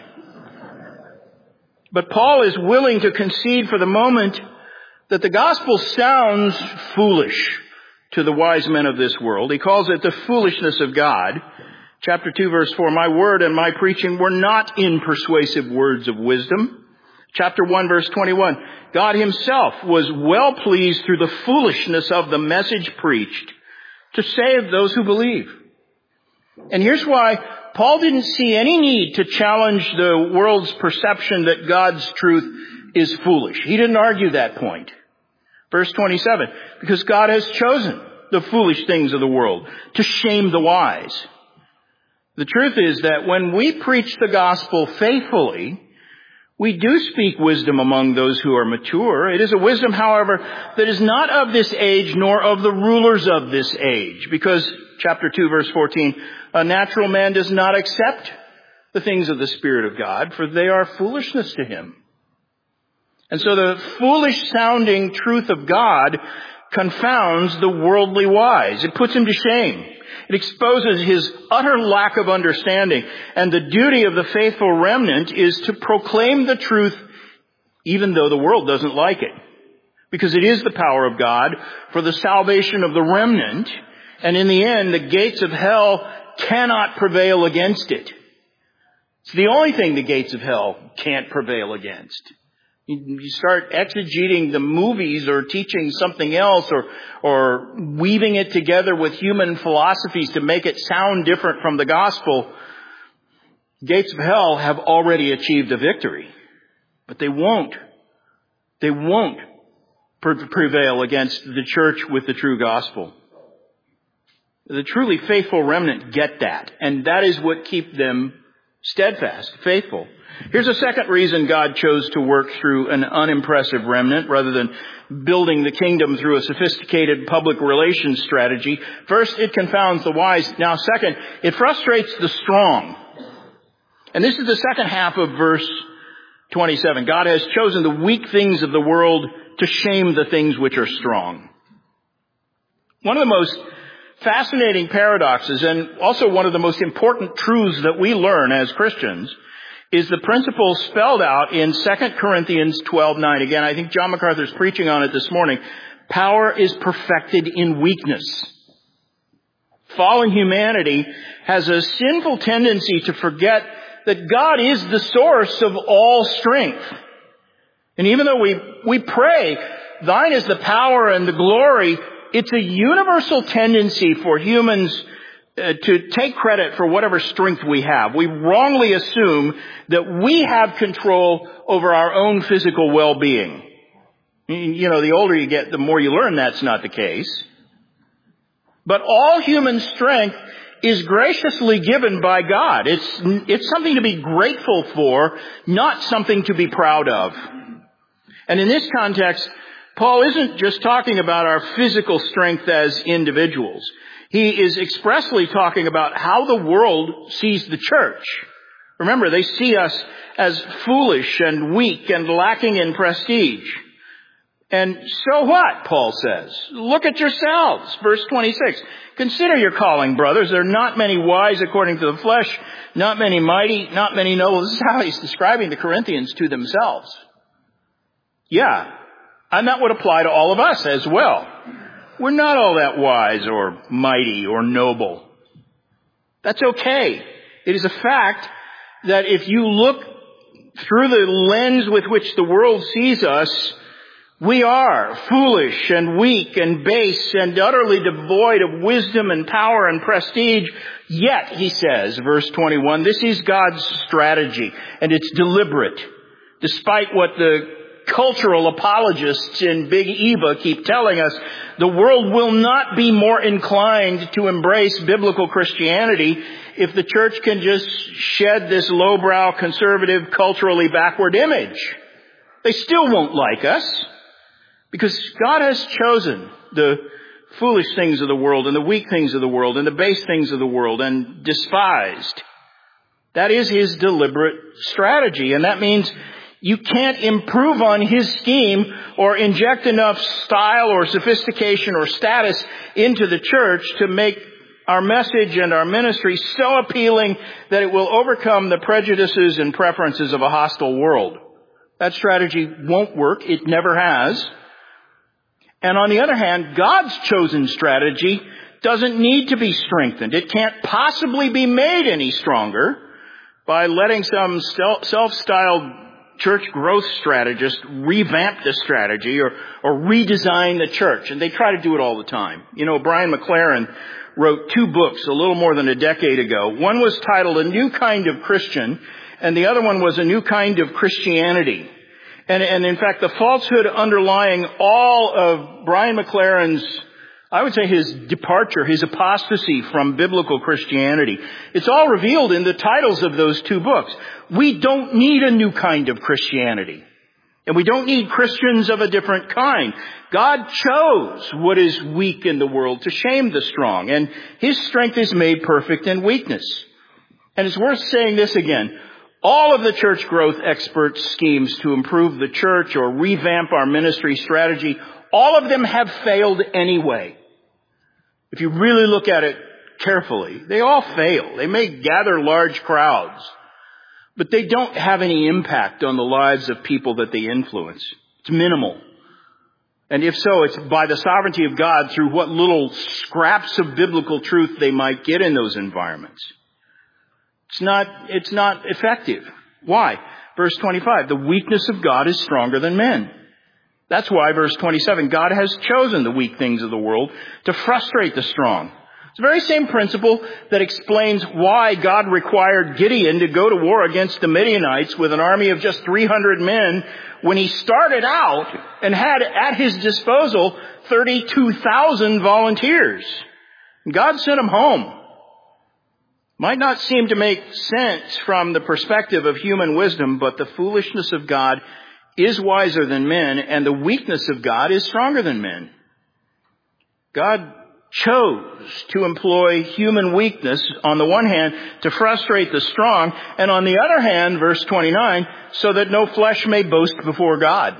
S1: But Paul is willing to concede for the moment that the gospel sounds foolish to the wise men of this world. He calls it the foolishness of God. Chapter 2, verse 4, my word and my preaching were not in persuasive words of wisdom. Chapter 1, verse 21, God himself was well pleased through the foolishness of the message preached to save those who believe. And here's why Paul didn't see any need to challenge the world's perception that God's truth is foolish. He didn't argue that point. Verse 27, because God has chosen the foolish things of the world to shame the wise. The truth is that when we preach the gospel faithfully, we do speak wisdom among those who are mature. It is a wisdom, however, that is not of this age nor of the rulers of this age. Because, chapter 2, verse 14, a natural man does not accept the things of the Spirit of God, for they are foolishness to him. And so the foolish sounding truth of God confounds the worldly wise. It puts him to shame. It exposes his utter lack of understanding. And the duty of the faithful remnant is to proclaim the truth even though the world doesn't like it. Because it is the power of God for the salvation of the remnant. And in the end, the gates of hell cannot prevail against it. It's the only thing the gates of hell can't prevail against. You start exegeting the movies or teaching something else or weaving it together with human philosophies to make it sound different from the gospel. Gates of hell have already achieved a victory. But they won't prevail against the church with the true gospel. The truly faithful remnant get that. And that is what keeps them steadfast, faithful. Here's a second reason God chose to work through an unimpressive remnant rather than building the kingdom through a sophisticated public relations strategy. First, it confounds the wise. Now, second, it frustrates the strong. And this is the second half of verse 27. God has chosen the weak things of the world to shame the things which are strong. One of the most fascinating paradoxes and also one of the most important truths that we learn as Christians is the principle spelled out in 2 Corinthians 12:9. Again, I think John MacArthur's preaching on it this morning. Power is perfected in weakness. Fallen humanity has a sinful tendency to forget that God is the source of all strength. And even though we pray, thine is the power and the glory, it's a universal tendency for humans to take credit for whatever strength we have. We wrongly assume that we have control over our own physical well-being. You know, the older you get, the more you learn that's not the case. But all human strength is graciously given by God. It's something to be grateful for, not something to be proud of. And in this context, Paul isn't just talking about our physical strength as individuals. He is expressly talking about how the world sees the church. Remember, they see us as foolish and weak and lacking in prestige. And so what, Paul says? Look at yourselves. Verse 26. Consider your calling, brothers. There are not many wise according to the flesh, not many mighty, not many noble. This is how he's describing the Corinthians to themselves. Yeah, and that would apply to all of us as well. We're not all that wise or mighty or noble. That's okay. It is a fact that if you look through the lens with which the world sees us, we are foolish and weak and base and utterly devoid of wisdom and power and prestige. Yet, he says, verse 21, this is God's strategy, and it's deliberate. Despite what the cultural apologists in Big Eva keep telling us, the world will not be more inclined to embrace biblical Christianity if the church can just shed this lowbrow, conservative, culturally backward image. They still won't like us because God has chosen the foolish things of the world and the weak things of the world and the base things of the world and despised. That is his deliberate strategy, and that means you can't improve on his scheme or inject enough style or sophistication or status into the church to make our message and our ministry so appealing that it will overcome the prejudices and preferences of a hostile world. That strategy won't work. It never has. And on the other hand, God's chosen strategy doesn't need to be strengthened. It can't possibly be made any stronger by letting some self-styled church growth strategist revamp the strategy or redesign the church. And they try to do it all the time. You know, Brian McLaren wrote 2 books a little more than a decade ago. One was titled A New Kind of Christian, and the other one was A New Kind of Christianity. And in fact, the falsehood underlying all of Brian McLaren's, I would say his departure, his apostasy from biblical Christianity, it's all revealed in the titles of those 2 books. We don't need a new kind of Christianity. And we don't need Christians of a different kind. God chose what is weak in the world to shame the strong. And his strength is made perfect in weakness. And it's worth saying this again. All of the church growth experts' schemes to improve the church or revamp our ministry strategy, all of them have failed anyway. If you really look at it carefully, they all fail. They may gather large crowds, but they don't have any impact on the lives of people that they influence. It's minimal. And if so, it's by the sovereignty of God through what little scraps of biblical truth they might get in those environments. It's not effective. Why? Verse 25, the weakness of God is stronger than men. That's why, verse 27, God has chosen the weak things of the world to frustrate the strong. It's the very same principle that explains why God required Gideon to go to war against the Midianites with an army of just 300 men when he started out and had at his disposal 32,000 volunteers. And God sent him home. Might not seem to make sense from the perspective of human wisdom, but the foolishness of God is wiser than men, and the weakness of God is stronger than men. God chose to employ human weakness, on the one hand, to frustrate the strong, and on the other hand, verse 29, so that no flesh may boast before God.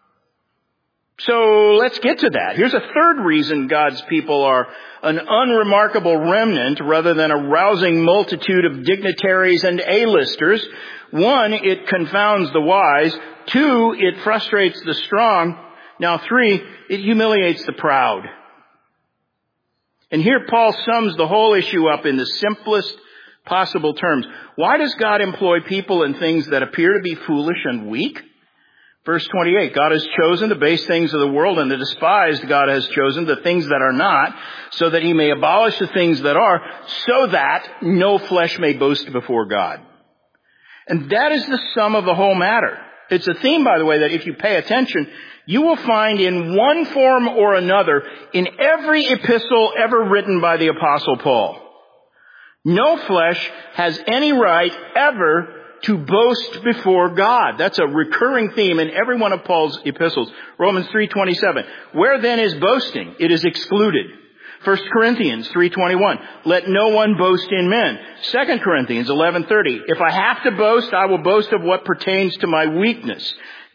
S1: So let's get to that. Here's a third reason God's people are an unremarkable remnant rather than a rousing multitude of dignitaries and A-listers. 1, it confounds the wise. 2, it frustrates the strong. Now 3, it humiliates the proud. And here Paul sums the whole issue up in the simplest possible terms. Why does God employ people in things that appear to be foolish and weak? Verse 28, God has chosen the base things of the world, and the despised God has chosen the things that are not, so that he may abolish the things that are, so that no flesh may boast before God. And that is the sum of the whole matter. It's a theme, by the way, that if you pay attention, you will find in one form or another in every epistle ever written by the Apostle Paul. No flesh has any right ever to boast before God. That's a recurring theme in every one of Paul's epistles. Romans 3:27. Where then is boasting? It is excluded. 1 Corinthians 3:21. Let no one boast in men. 2 Corinthians 11:30. If I have to boast, I will boast of what pertains to my weakness.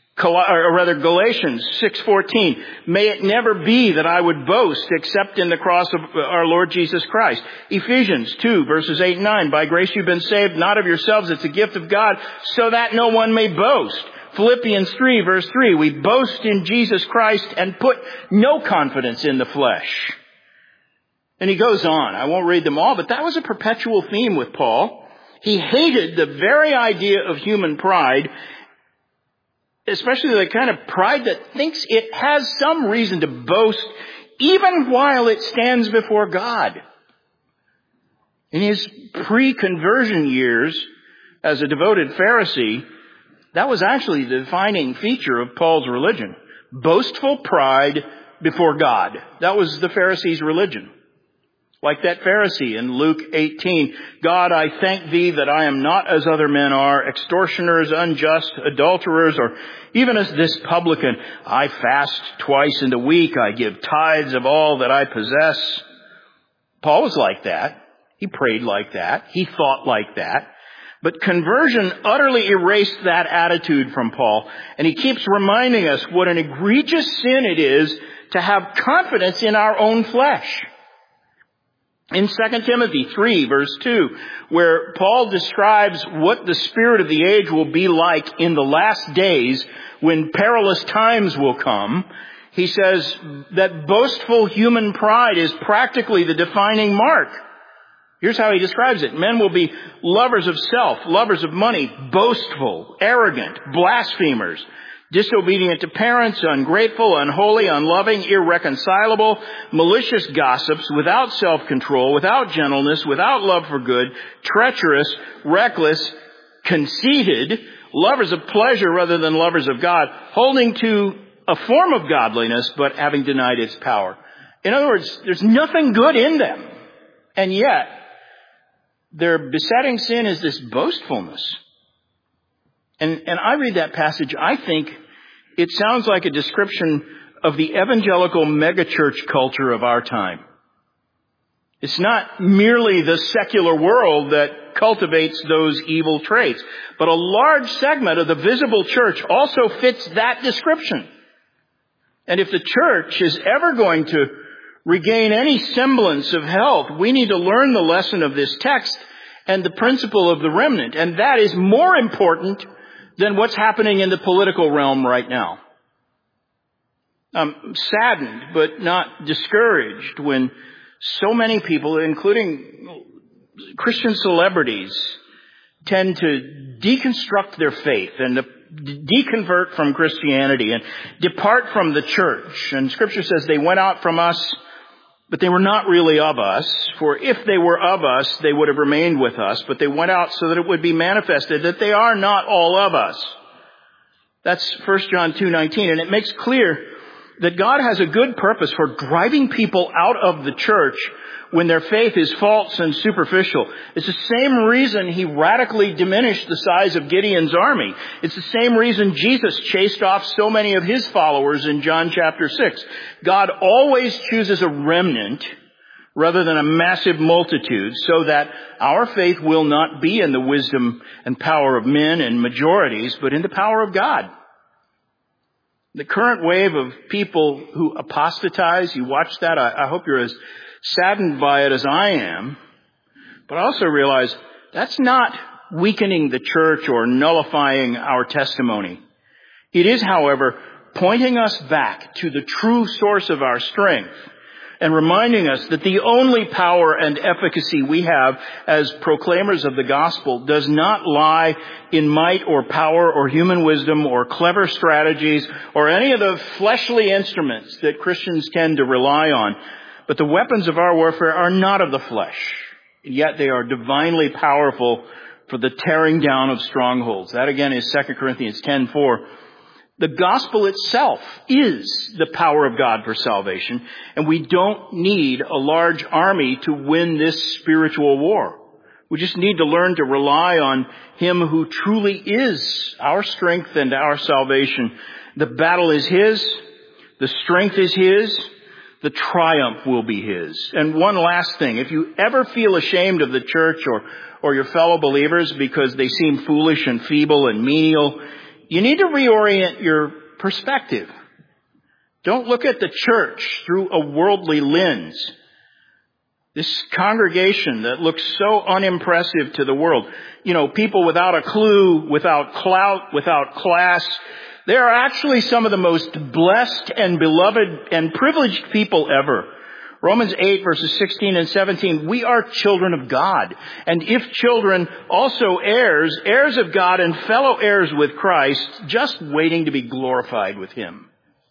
S1: Galatians 6:14. May it never be that I would boast except in the cross of our Lord Jesus Christ. Ephesians 2 verses 8 and 9. By grace you've been saved, not of yourselves, it's a gift of God, so that no one may boast. Philippians 3 verse 3. We boast in Jesus Christ and put no confidence in the flesh. And he goes on. I won't read them all, but that was a perpetual theme with Paul. He hated the very idea of human pride, especially the kind of pride that thinks it has some reason to boast even while it stands before God. In his pre-conversion years as a devoted Pharisee, that was actually the defining feature of Paul's religion. Boastful pride before God. That was the Pharisees' religion. Like that Pharisee in Luke 18, God, I thank thee that I am not as other men are, extortioners, unjust, adulterers, or even as this publican. I fast twice in the week. I give tithes of all that I possess. Paul was like that. He prayed like that. He thought like that. But conversion utterly erased that attitude from Paul. And he keeps reminding us what an egregious sin it is to have confidence in our own flesh. In 2 Timothy 3 verse 2, where Paul describes what the spirit of the age will be like in the last days when perilous times will come, he says that boastful human pride is practically the defining mark. Here's how he describes it. Men will be lovers of self, lovers of money, boastful, arrogant, blasphemers, disobedient to parents, ungrateful, unholy, unloving, irreconcilable, malicious gossips, without self-control, without gentleness, without love for good, treacherous, reckless, conceited, lovers of pleasure rather than lovers of God, holding to a form of godliness but having denied its power. In other words, there's nothing good in them. And yet, their besetting sin is this boastfulness. And I read that passage, I think it sounds like a description of the evangelical megachurch culture of our time. It's not merely the secular world that cultivates those evil traits, but a large segment of the visible church also fits that description. And if the church is ever going to regain any semblance of health, we need to learn the lesson of this text and the principle of the remnant. And that is more important than what's happening in the political realm right now. I'm saddened but not discouraged when so many people, including Christian celebrities, tend to deconstruct their faith and deconvert from Christianity and depart from the church. And Scripture says they went out from us, but they were not really of us. For if they were of us, they would have remained with us. But they went out so that it would be manifested that they are not all of us. That's 1 John 2:19. And it makes clear that God has a good purpose for driving people out of the church when their faith is false and superficial. It's the same reason He radically diminished the size of Gideon's army. It's the same reason Jesus chased off so many of His followers in John chapter 6. God always chooses a remnant rather than a massive multitude so that our faith will not be in the wisdom and power of men and majorities, but in the power of God. The current wave of people who apostatize, you watch that, I hope you're as saddened by it as I am, but I also realize that's not weakening the church or nullifying our testimony. It is, however, pointing us back to the true source of our strength and reminding us that the only power and efficacy we have as proclaimers of the gospel does not lie in might or power or human wisdom or clever strategies or any of the fleshly instruments that Christians tend to rely on. But the weapons of our warfare are not of the flesh, yet they are divinely powerful for the tearing down of strongholds. That again is 2 Corinthians 10:4. The gospel itself is the power of God for salvation, and we don't need a large army to win this spiritual war. We just need to learn to rely on Him who truly is our strength and our salvation. The battle is His. The strength is His. The triumph will be His. And one last thing. If you ever feel ashamed of the church or your fellow believers because they seem foolish and feeble and menial, you need to reorient your perspective. Don't look at the church through a worldly lens. This congregation that looks so unimpressive to the world, people without a clue, without clout, without class, they are actually some of the most blessed and beloved and privileged people ever. Romans 8 verses 16 and 17, we are children of God. And if children, also heirs, heirs of God and fellow heirs with Christ, just waiting to be glorified with Him.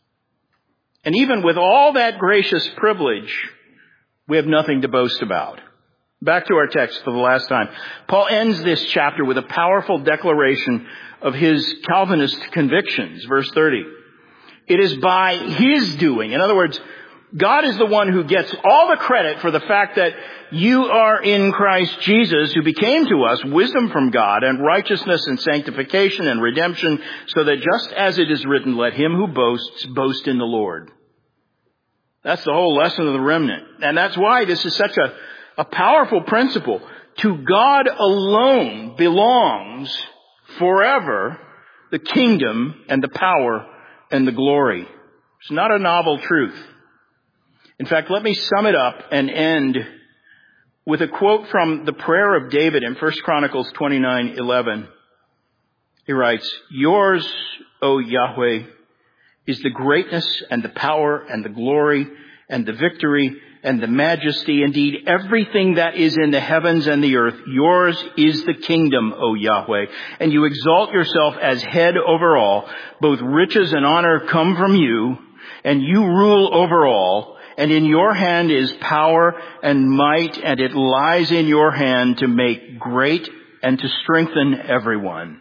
S1: And even with all that gracious privilege, we have nothing to boast about. Back to our text for the last time. Paul ends this chapter with a powerful declaration of his Calvinist convictions. Verse 30. It is by His doing. In other words, God is the one who gets all the credit for the fact that you are in Christ Jesus, who became to us wisdom from God and righteousness and sanctification and redemption, so that just as it is written, let him who boasts, boast in the Lord. That's the whole lesson of the remnant. And that's why this is such a powerful principle. To God alone belongs forever the kingdom and the power and the glory. It's not a novel truth. In fact, let me sum it up and end with a quote from the prayer of David in 1 Chronicles 29:11. He writes, yours, O Yahweh, is the greatness and the power and the glory and the victory and the majesty. Indeed, everything that is in the heavens and the earth, yours is the kingdom, O Yahweh. And you exalt yourself as head over all. Both riches and honor come from you, and you rule over all. And in your hand is power and might, and it lies in your hand to make great and to strengthen everyone.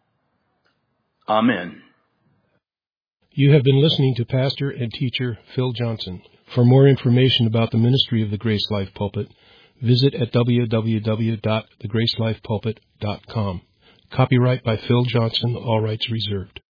S1: Amen.
S2: You have been listening to Pastor and Teacher Phil Johnson. For more information about the ministry of the Grace Life Pulpit, visit at www.thegracelifepulpit.com. Copyright by Phil Johnson, all rights reserved.